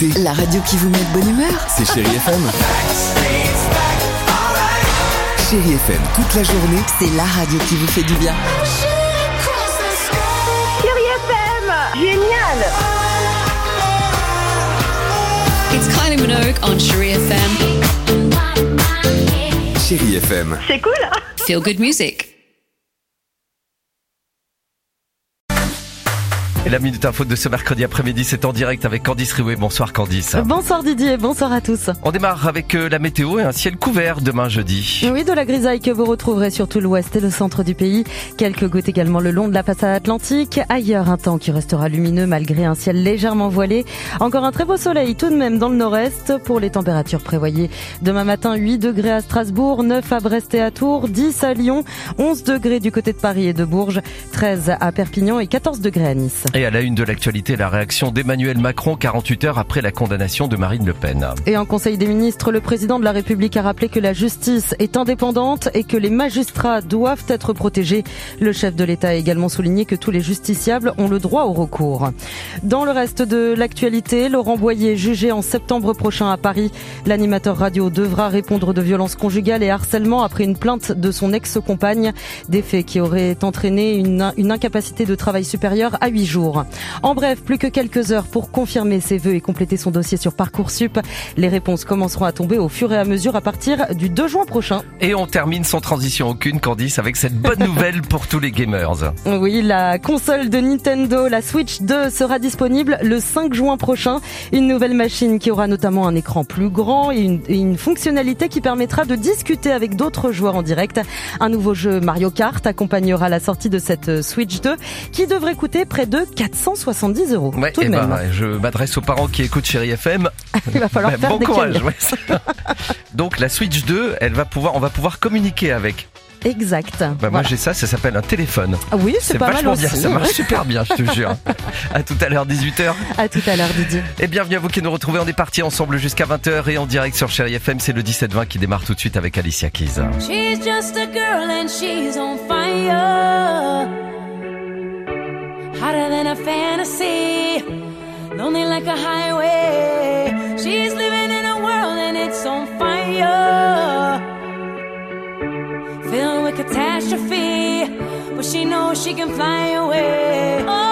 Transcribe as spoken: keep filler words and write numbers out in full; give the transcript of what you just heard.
écoutez la radio qui vous met de bonne humeur. C'est Chérie F M. Chérie F M, toute la journée. C'est la radio qui vous fait du bien. Chérie F M, génial. It's Kylie Minogue on Chérie F M. Chérie F M. C'est cool. Feel good music. Et la Minute Info de ce mercredi après-midi, c'est en direct avec Candice Riouet. Bonsoir Candice. Bonsoir Didier, bonsoir à tous. On démarre avec euh, la météo et un ciel couvert demain jeudi. Oui, de la grisaille que vous retrouverez sur tout l'ouest et le centre du pays. Quelques gouttes également le long de la façade atlantique. Ailleurs, un temps qui restera lumineux malgré un ciel légèrement voilé. Encore un très beau soleil tout de même dans le nord-est. Pour les températures prévoyées demain matin, huit degrés à Strasbourg, neuf à Brest et à Tours, dix à Lyon, onze degrés du côté de Paris et de Bourges, treize à Perpignan et quatorze degrés à Nice. Et à la une de l'actualité, la réaction d'Emmanuel Macron quarante-huit heures après la condamnation de Marine Le Pen. Et en Conseil des ministres, le président de la République a rappelé que la justice est indépendante et que les magistrats doivent être protégés. Le chef de l'État a également souligné que tous les justiciables ont le droit au recours. Dans le reste de l'actualité, Laurent Boyer jugé en septembre prochain à Paris. L'animateur radio devra répondre de violences conjugales et harcèlement après une plainte de son ex-compagne. Des faits qui auraient entraîné une, une incapacité de travail supérieure à huit jours. En bref, plus que quelques heures pour confirmer ses vœux et compléter son dossier sur Parcoursup. Les réponses commenceront à tomber au fur et à mesure à partir du deux juin prochain. Et on termine sans transition aucune, Candice, avec cette bonne nouvelle pour tous les gamers. Oui, la console de Nintendo, la Switch deux, sera disponible le cinq juin prochain. Une nouvelle machine qui aura notamment un écran plus grand et une, et une fonctionnalité qui permettra de discuter avec d'autres joueurs en direct. Un nouveau jeu Mario Kart accompagnera la sortie de cette Switch deux qui devrait coûter près de quatre cent soixante-dix euros. Ouais, tout de et même. Ben, je m'adresse aux parents qui écoutent Chérie F M. Il va falloir Ben, faire bon des courage. calculs. Ouais. Donc la Switch deux, elle va pouvoir, on va pouvoir communiquer avec. Exact. Ben, Voilà. Moi j'ai ça, ça s'appelle un téléphone. Ah oui, c'est, C'est pas mal vachement aussi. bien, ça marche super bien, je te jure. À tout à l'heure, dix-huit heures. À tout à l'heure, Didier. Et bienvenue à vous qui nous retrouvez. On est partis ensemble jusqu'à vingt heures et en direct sur Chérie F M. C'est le dix-sept vingt qui démarre tout de suite avec Alicia Keys. She's just a girl and she's on fire. Hotter than a fantasy. Lonely like a highway. She's living in a world and it's on fire. Filled with catastrophe. But she knows she can fly away. Oh,